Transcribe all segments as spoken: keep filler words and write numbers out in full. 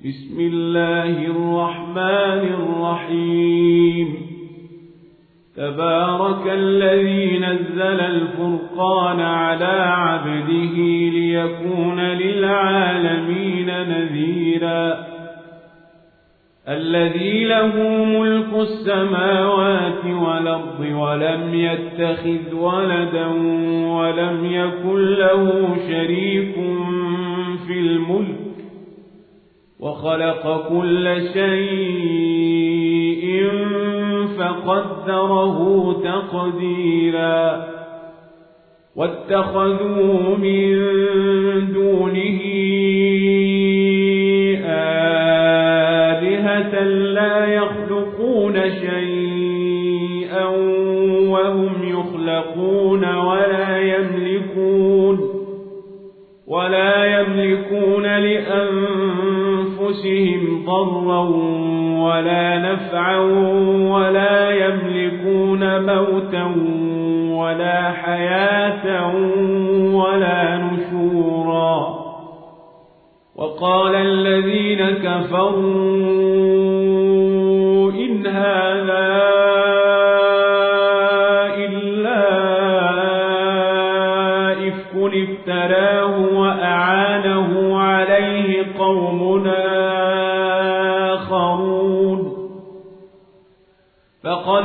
بسم الله الرحمن الرحيم تبارك الذي نزل الفرقان على عبده ليكون للعالمين نذيرا الذي له ملك السماوات والأرض ولم يتخذ ولدا ولم يكن له شريك في الملك وخلق كل شيء فقدره تقديرا واتخذوا من دونه آلهة لا يخلقون شيئا وهم يخلقون ولا يملكون ولا يملكون لأنفسهم ضرا ولا نفعا ولا يملكون موتا ولا حياة ولا نشورا وقال الذين كفروا إن هذا إلا إفك افتراه وأعانه عليه قوم آخرون فقد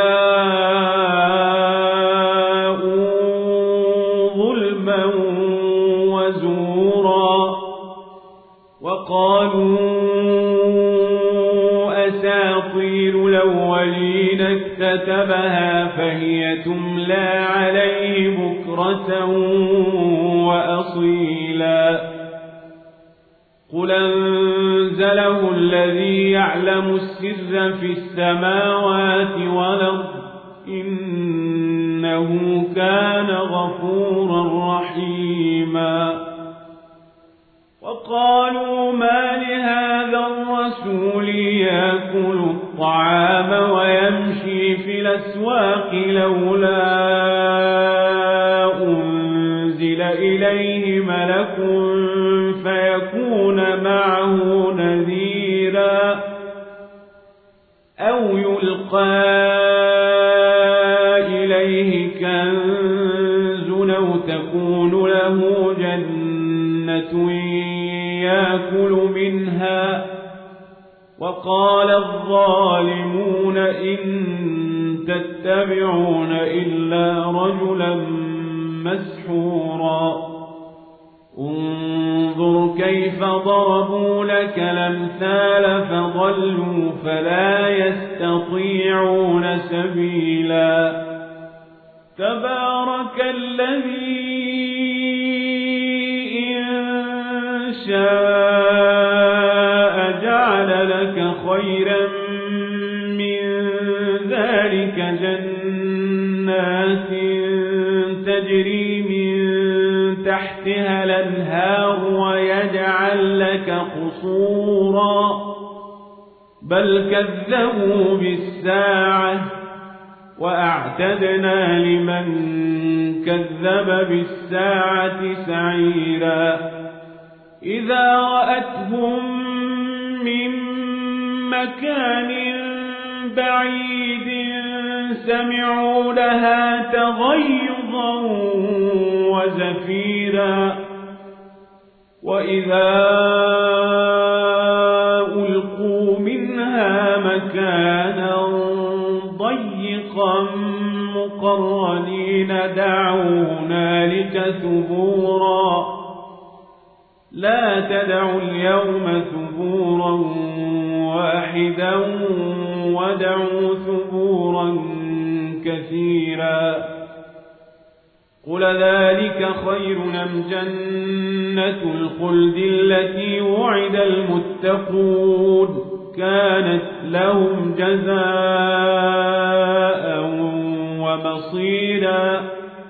جاءوا ظلما وزورا وقالوا أساطير الأولين اكتتبها فهي تملى عليه بكرة وأصيلا قل أنزله الذي يعلم السر في السماوات والأرض إنه كان غفورا رحيما وقالوا ما لهذا الرسول يأكل الطعام ويمشي في الأسواق لولا أنزل إليه ملك فيكون معه نذيرا أو يلقى إليه كنز أو تكون له جنة يأكل منها وقال الظالمون إن تتبعون إلا رجلا مسحورا انظر كيف ضربوا لك الأمثال فضلوا فلا يستطيعون سبيلا تبارك الذي إن شاء جعل لك خيرا من ذلك جنات تجري من تحتها الأنهار ويجعل لك قصورا بل كذبوا بالساعة وأعتدنا لمن كذب بالساعة سعيرا إذا رأتهم من مكان بعيد سمعوا لها تغيظا وزفيرا وإذا ألقوا منها مكانا ضيقا مقرنين دعوا هنالك ثبورا لا تدعوا اليوم ثبورا واحدا ودعوا ثبورا كثيرا قل ذلك خير أم جنة الخلد التي وعد المتقون كانت لهم جزاء ومصيرا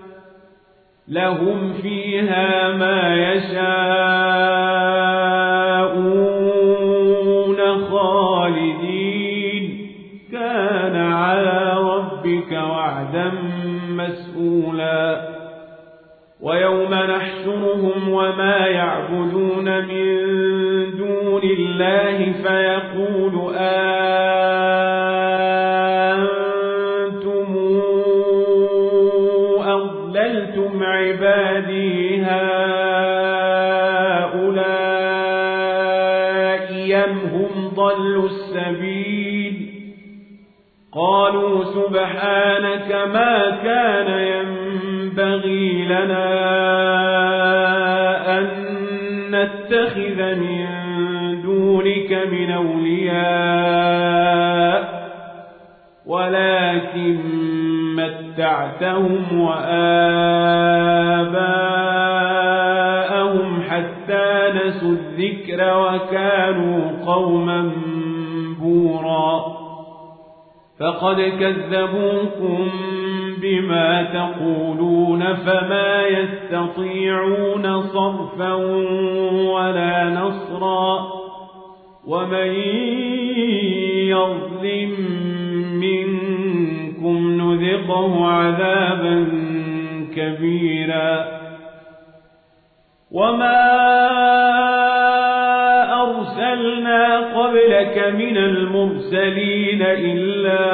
لهم فيها ما يشاءون خالدين كان على ربك وعدا مسئولا ويوم نحشرهم وما يعبدون من دون الله فيقول أنتم أضللتم عبادي هؤلاء أم هم ضلوا السبيل قالوا سبحانك ما كان ينبغي لنا أن نتخذ من دونك من أولياء ولكن متعتهم وآباءهم حتى نسوا الذكر وكانوا قوما بورا فقد كذبوكم بما تقولون فما يستطيعون صرفا ولا نصرا ومن يظلم منكم نذقه عذابا كبيرا وما أرسلنا قبلك من المرسلين إلا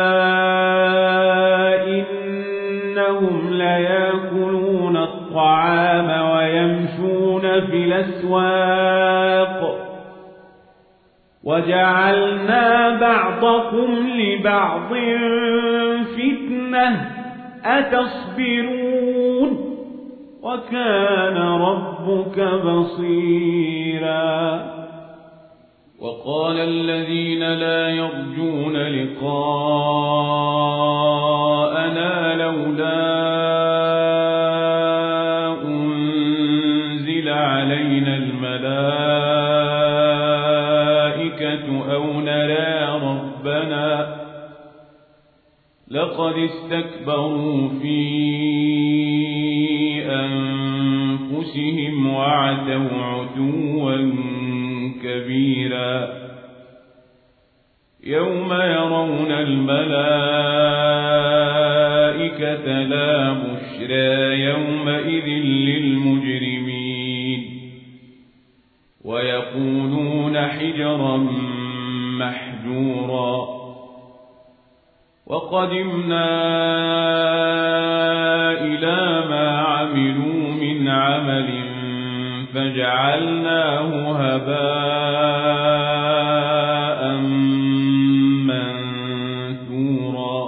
إنهم ليأكلون الطعام ويمشون في الأسواق وجعلنا بعضكم لبعض فتنة أتصبرون وكان ربك بصيرا وقال الذين لا يرجون لقاءنا لولا أنزل علينا الملائكة أو نرى ربنا لقد استكبروا في أنفسهم وعتوا عتوا كبيرا يوم يرون الملائكة لا بشرى يومئذ للمجرمين ويقولون حجرا محجورا وقدمنا إلى ما عملوا من عمل فجعلناه هباء منثورا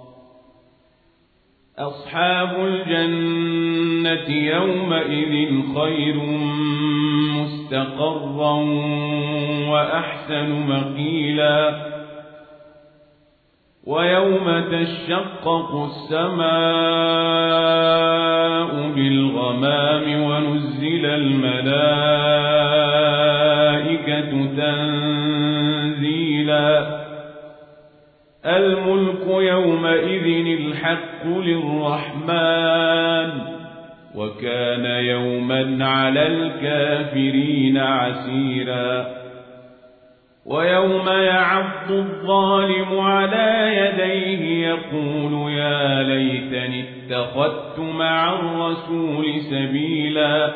أصحاب الجنة يومئذ خير مستقرا وأحسن مقيلا ويوم تشقق السماء بالغمام ونزل الملائكة تنزيلا الملك يومئذ الحق للرحمن وكان يوما على الكافرين عسيرا ويوم يعض الظالم على يديه يقول يا ليتني اتخذت مع الرسول سبيلا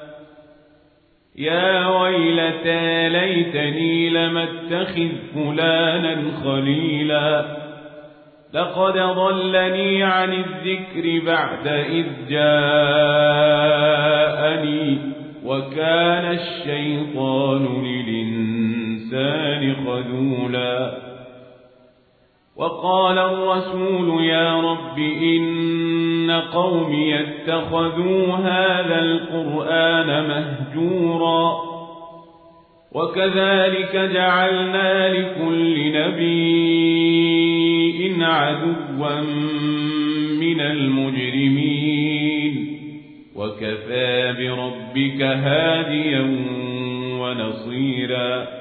يا ويلتى ليتني لم اتخذ فلانا خليلا لقد ضلني عن الذكر بعد إذ جاءني وكان الشيطان للإنسان خذولا وقال الرسول يا رب إن قومي اتخذوا هذا القرآن مهجورا وكذلك جعلنا لكل نبي عدوا من المجرمين وكفى بربك هاديا ونصيرا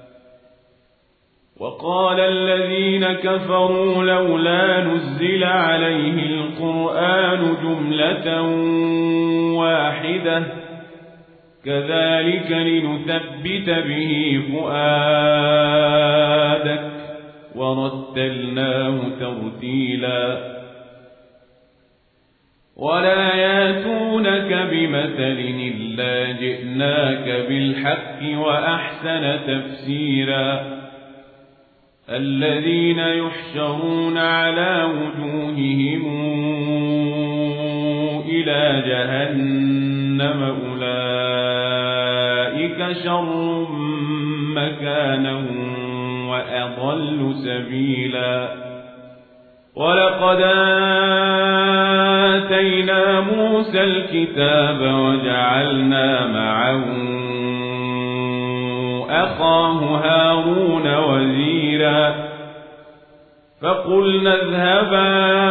وقال الذين كفروا لولا نزل عليه القرآن جملة واحدة كذلك لنثبت به فؤادك ورتلناه ترتيلا ولا ياتونك بمثل إلا جئناك بالحق وأحسن تفسيرا الذين يحشرون على وجوههم إلى جهنم أولئك شر مكانا وأضل سبيلا ولقد آتينا موسى الكتاب وجعلنا معه أخاه هارون وزيرا فقلنا اذهبا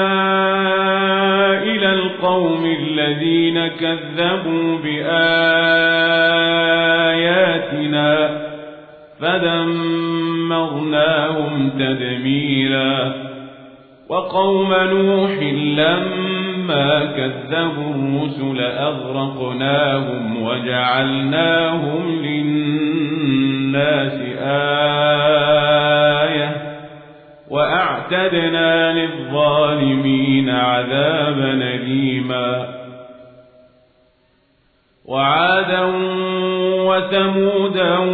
إلى القوم الذين كذبوا بآياتنا فدمرناهم تدميرا وقوم نوح لما كذبوا الرسل أغرقناهم وجعلناهم للناس آية وأعتدنا للظالمين عذابا أليما وعادا وثمودا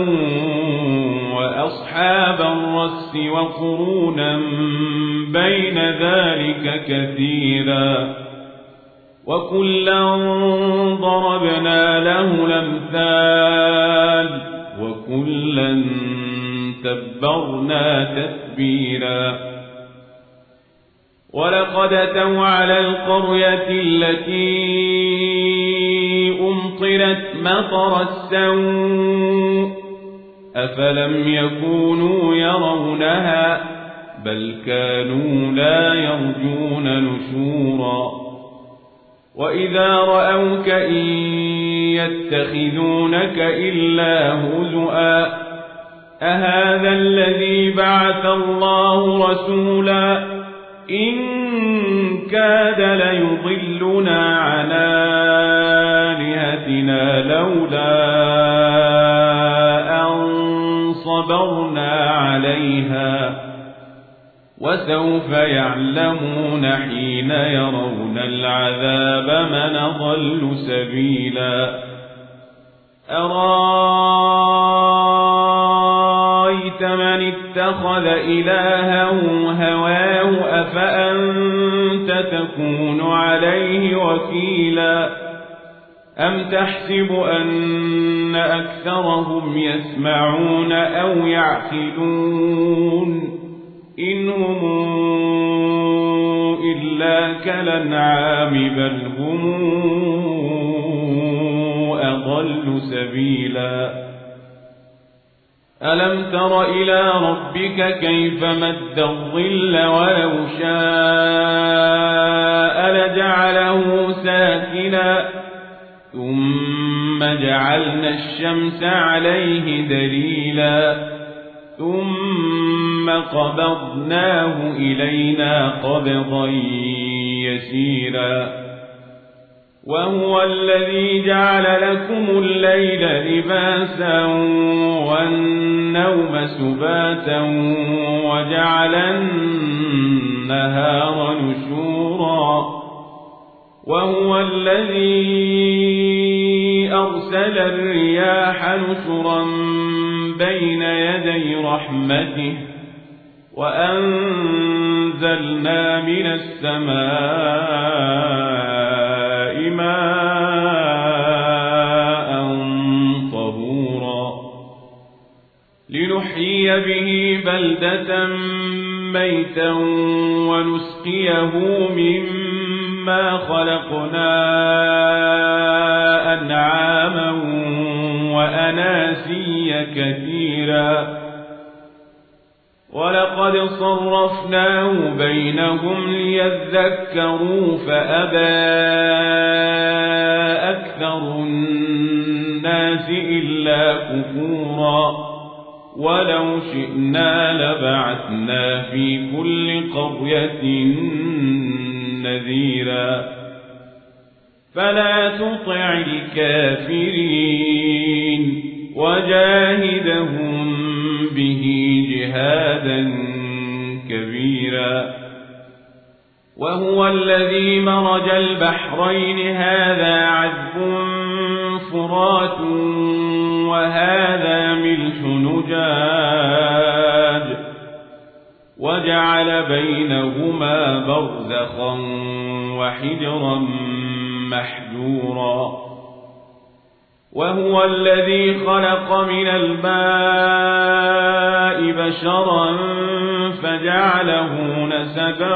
وأصحاب الرس وقرونا بين ذلك كثيرا وكلا ضربنا له الأمثال وكلا تبرنا تتبيرا ولقد أتوا على القرية التي أمطرت مطر السوء أفلم يكونوا يرونها بل كانوا لا يرجون نشورا وإذا رأوك إن يتخذونك إلا هزؤا أهذا الذي بعث الله رسولا إن كاد ليضلنا عن آلهتنا لولا أن صبرنا عليها وسوف يعلمون حين يرون العذاب من أضل سبيلا أرأيت من اتخذ إلهه هواه أفأنت تكون عليه وكيلا أم تحسب أن أكثرهم يسمعون أو يعقلون إن هم إلا كالأنعام بل هم أضل سبيلا ألم تر إلى ربك كيف مد الظل ولو شاء لجعله ساكنا ثم جعلنا الشمس عليه دليلا ثم قبضناه إلينا قبضا يسيرا وهو الذي جعل لكم الليل لباسا والنوم سباتا وجعل النهار نشورا وهو الذي أرسل الرياح نشرا بين يدي رحمته وأنزلنا من السماء ماء طهورا لنحيي به بلدة ميتا ونسقيه مما خلقنا أنعاما وأناسيا كثيرا ولقد صرفناه بينهم ليذكروا فأبى أكثر الناس إلا كفورا ولو شئنا لبعثنا في كل قرية نذيرا فلا تطع الكافرين وجاهدهم به جهادا كبيرا وهو الذي مرج البحرين هذا عذب فرات وهذا ملح نجاج وجعل بينهما برزخا وحجرا محجورا وهو الذي خلق من الماء بشرا فجعله نسبا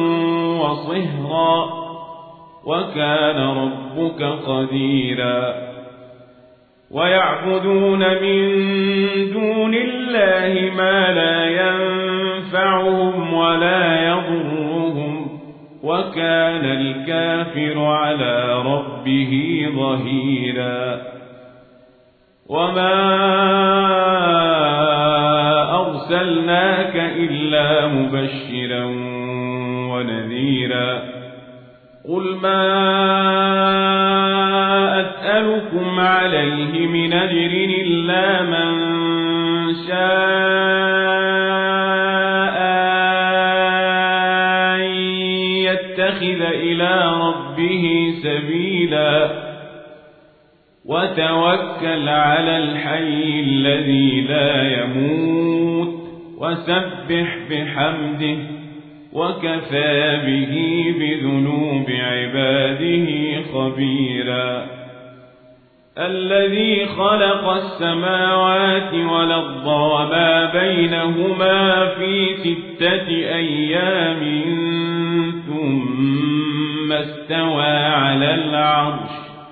وصهرا وكان ربك قديرا ويعبدون من دون الله ما لا ينفعهم ولا يضرهم وكان الكافر على ربه ظهيرا وما أرسلناك إلا مبشرا ونذيرا قل ما أسألكم عليه من أجر إلا من شاء أن يتخذ إلى ربه سبيلا وتوكل على الحي الذي لا يموت وسبح بحمده وكفى به بذنوب عباده خبيرا الذي خلق السماوات والأرض وما بينهما في ستة أيام ثم استوى على العرش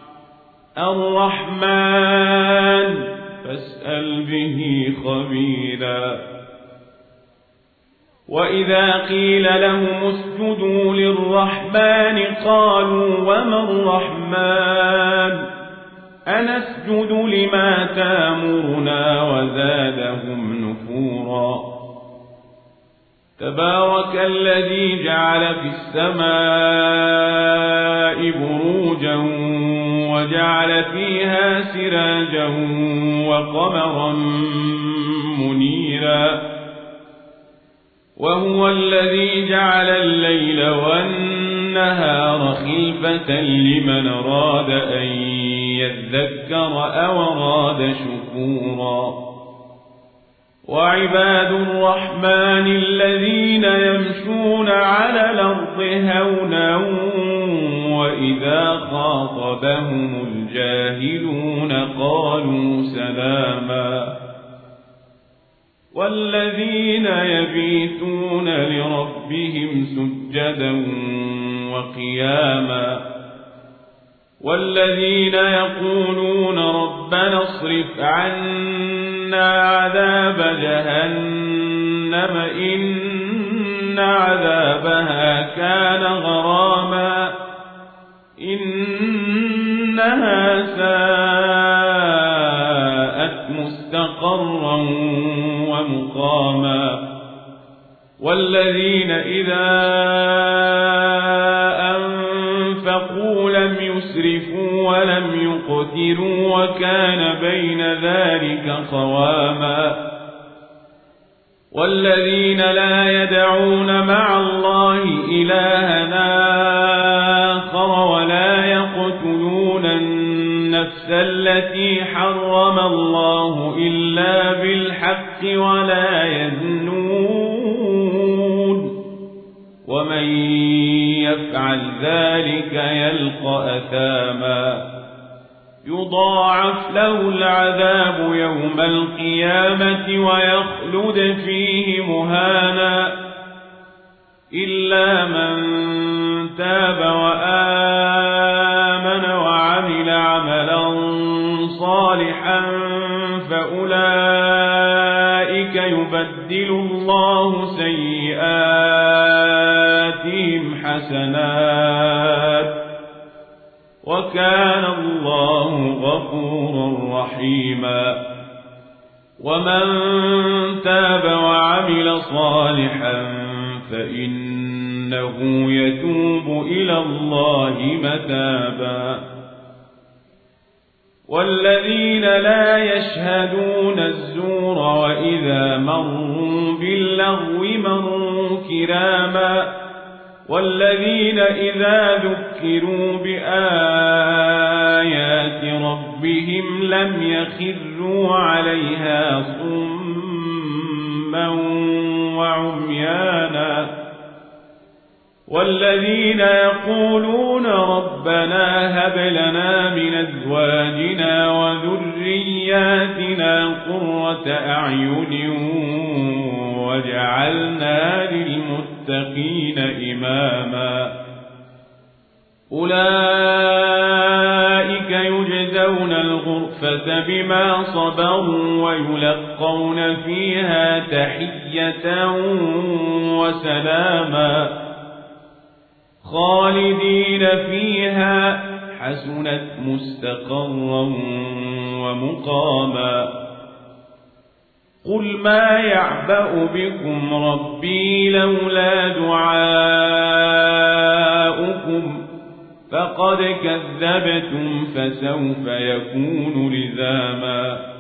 الرحمن فاسأل به خبيرا وإذا قيل لهم اسجدوا للرحمن قالوا وما الرحمن أنسجد لما تامرنا وزادهم نفورا تبارك الذي جعل في السماء بروجا وجعل فيها سراجا وقمرا منيرا وهو الذي جعل الليل والنهار خلفة لمن أراد أن يذكر أو أراد شكورا وعباد الرحمن الذين يمشون على الأرض هونا وإذا خاطبهم الجاهلون قالوا سلاما والذين يبيتون لربهم سجدا وقياما والذين يقولون ربنا اصرف عنا عذاب جهنم إن عذابها كان غراما إنها ساءت مستقرا ومقاما والذين إذا أنفقوا لم يسرفوا ولم يقتروا وكان بين ذلك قواما والذين لا يدعون مع الله إلها آخر ولا يقتلون النفس التي حرم الله إلا بالحق ولا يزنون ومن يفعل ذلك يلقى أثاما يضاعف له العذاب يوم القيامة ويخلد فيه مهانا إلا من تاب وآمن وعمل عملا صالحا فأولئك يبدل الله سيئاتهم حسنات وكان الله غفورا رحيما ومن تاب وعمل صالحا فإنه يتوب إلى الله متابا والذين لا يشهدون الزور وإذا مروا باللغو مروا كراما والذين إذا ذكروا بآيات ربهم لم يخروا عليها صما وعميانا والذين يقولون ربنا هب لنا من أزواجنا وذرياتنا قرة أعين وجعلنا للمتقين إماما أولئك يجزون الغرفة بما صبروا ويلقون فيها تحية وسلاما خالدين فيها حسنت مستقرا ومقاما قل ما يعبأ بكم ربي لولا دعاؤكم فقد كذبتم فسوف يكون لزاما